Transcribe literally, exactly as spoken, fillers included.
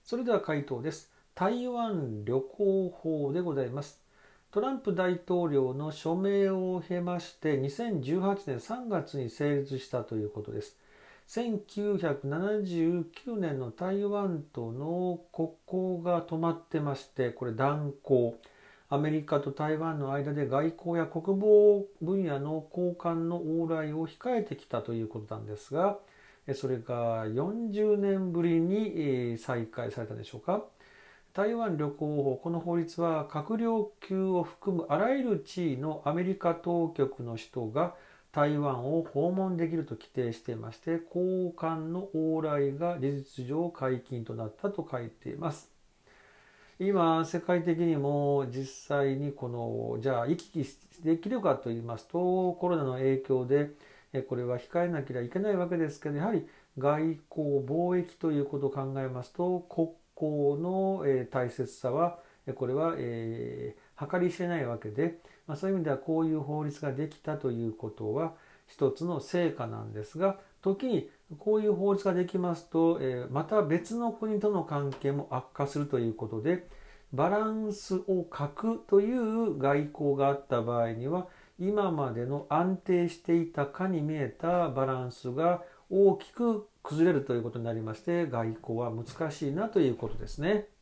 それでは回答です。台湾旅行法でございます。トランプ大統領の署名を経ましてにせんじゅうはちねんさんがつに成立したということです。せんきゅうひゃくななじゅうきゅうねんの台湾との国交が止まってまして、これ断交。アメリカと台湾の間で外交や国防分野の高官の往来を控えてきたということなんですが、それがよんじゅうねんぶりに再開されたでしょうか。台湾旅行法、この法律は閣僚級を含むあらゆる地位のアメリカ当局の人が台湾を訪問できると規定していまして、高官の往来が事実上解禁となったと書いています。今、世界的にも実際にこの、じゃあ行き来できるかと言いますと、コロナの影響で、これは控えなければいけないわけですけど、やはり外交、貿易ということを考えますと、国交の大切さは、これは、えー、計り知れないわけで、まあ、そういう意味ではこういう法律ができたということは一つの成果なんですが、時にこういう法律ができますと、えー、また別の国との関係も悪化するということで、バランスを欠くという外交があった場合には、今までの安定していたかに見えたバランスが大きく崩れるということになりまして、外交は難しいなということですね。